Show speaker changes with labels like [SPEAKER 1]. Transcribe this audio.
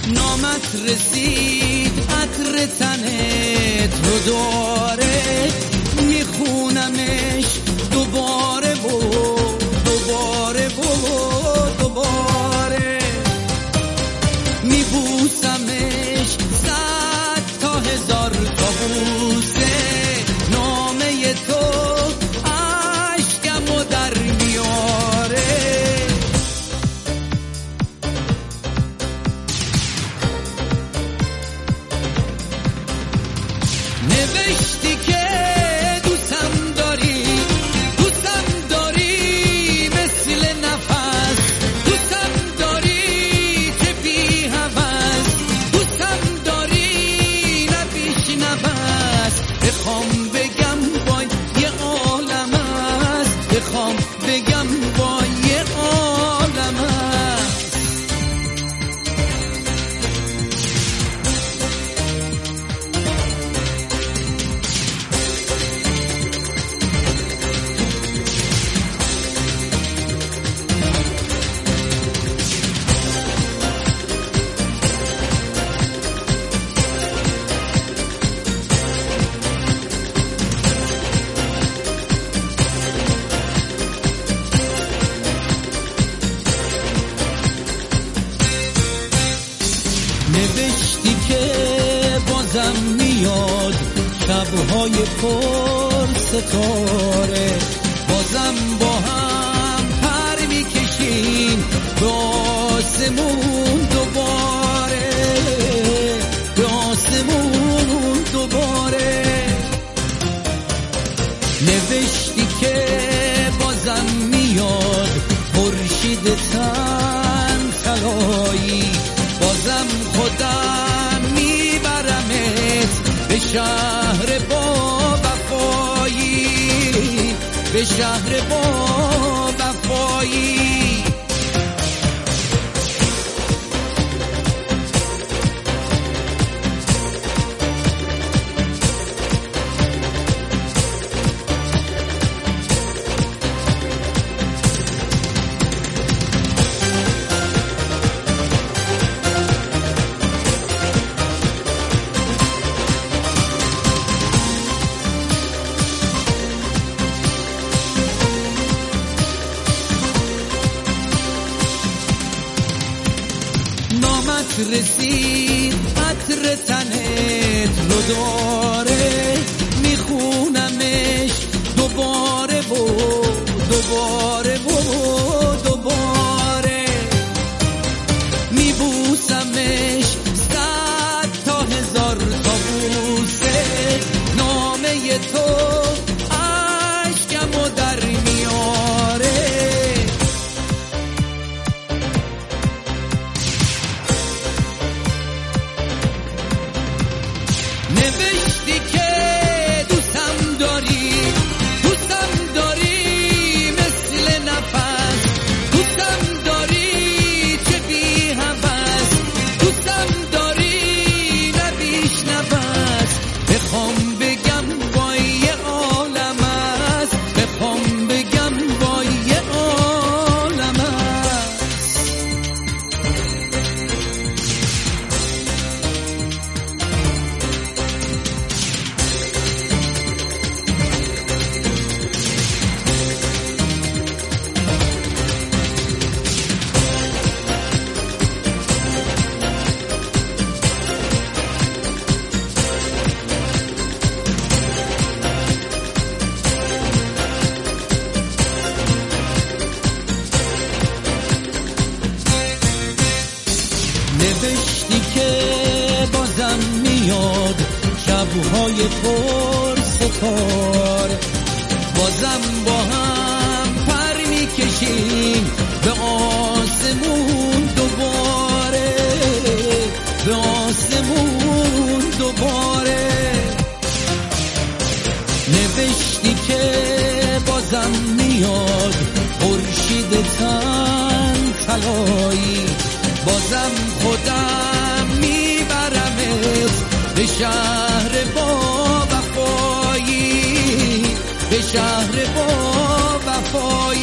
[SPEAKER 1] نامت رسید عطر تنت رو داره، میخونمش دوباره و دوباره و دوباره، میبوسمش 100 تا 1000 تا بوسه، نامه تو عشقمو در میاره. نوشتی که دوستم داری، دوستم داری مثل نفس، دوستم داری که بی هوس، دوستم داری نبیش نفس. بخوام بگم وای یه عالم است، بخوام بگم وای یه عالم است. نوشتی که بازم میاد شبهای پر ستاره، بازم با هم پر میکشیم به آسمون دوباره، به آسمون دوباره. نوشتی که بازم میاد خورشید تن طلایی، بازم خودم میبرمت به شهر با وفایی، به شهر با وفایی. نامت رسید عطر تنت رو داره، میخونمش دوباره و دوباره و دوباره، میبوسمش 100 تا 1000 تا بوسه، نامه تو عشقمو در میاره. نوشتی که دوستم داری، دوستم داری مثل نفس، دوستم داری که بی هوس، دوستم داری نبیش نفس. بخوام بگم وای یه عالم است، بخوام بگم وای یه عالم است. نوشتی که بازم میاد شبهای پر ستاره، بازم با هم پر میکشیم به آسمون دوباره، به آسمون دوباره. نوشتی که بازم میاد خورشید تن طلایی، بازم خودم میبرمت به شهر با وفایی، به شهر با وفایی.